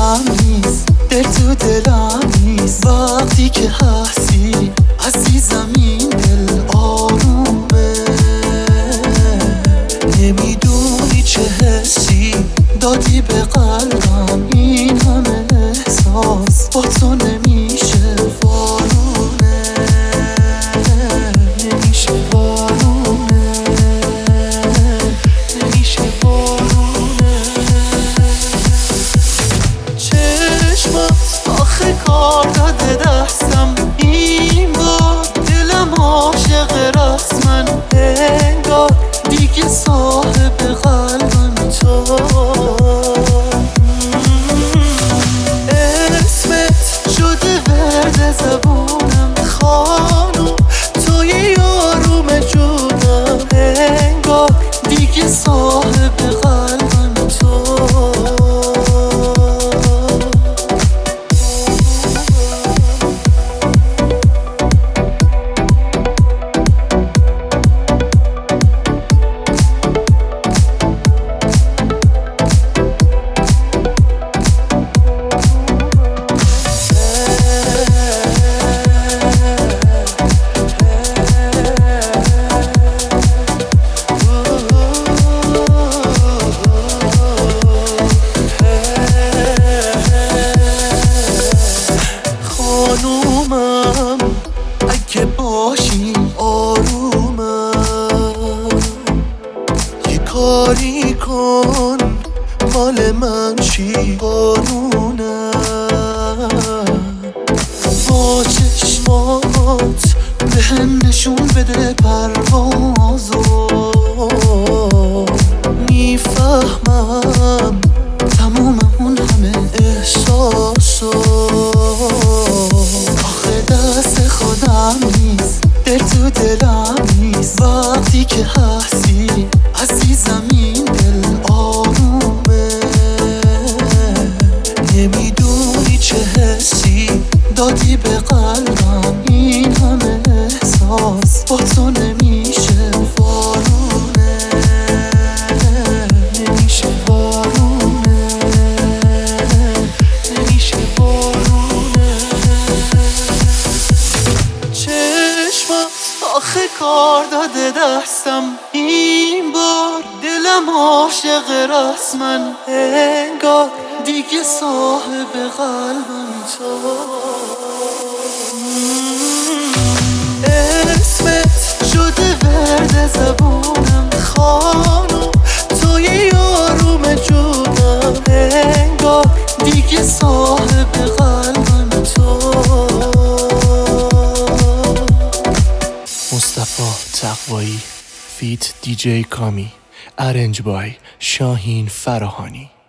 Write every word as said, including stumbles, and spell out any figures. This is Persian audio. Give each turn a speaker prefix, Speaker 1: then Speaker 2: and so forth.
Speaker 1: دلم نیست، دل تو دلم نیست. وقتی که هستی عزیزم این دل آرومه. نمیدونی چه حسی دادی به قلبم، این همه احساس با تو نمیشه وارونه. نمیشه وارونه، نمیشه وارونه. چشمات آخه کار داده دستم، این بار دلم عاشق رسمن. انگار دیگه صاحب قلبم تو. اسمت شده ورد زبونم خانم، توی یاروم جونم. انگار دیگه صاحب قلبم تو. خانومم اگه باشی آرومم، یه کاری کن مال من چی قانونم. با چشمات به هم نشون بده پروازو، میفهمم تموم اون همه احساسو. آخه دست خودم نیست، دل تو دلم نیست. وقتی که هستی عزیزم این دل آرومه. نمیدونی چه حسی دادی به قلبم، این همه احساس با تو نمیشه وارونه. نمیشه وارونه، نمیشه وارونه. چشمات آخه کار داده دستم، این بار دلم عاشق رسمن. انگار دیگه صاحب قلبم تو. اسمت شده ورد زبونم خانم، توی یاروم جونم. انگار دیگه صاحب قلبم تو.
Speaker 2: مصطفی تقوایی فیت دی جی کامی، ارنج بای شاهین فراهانی.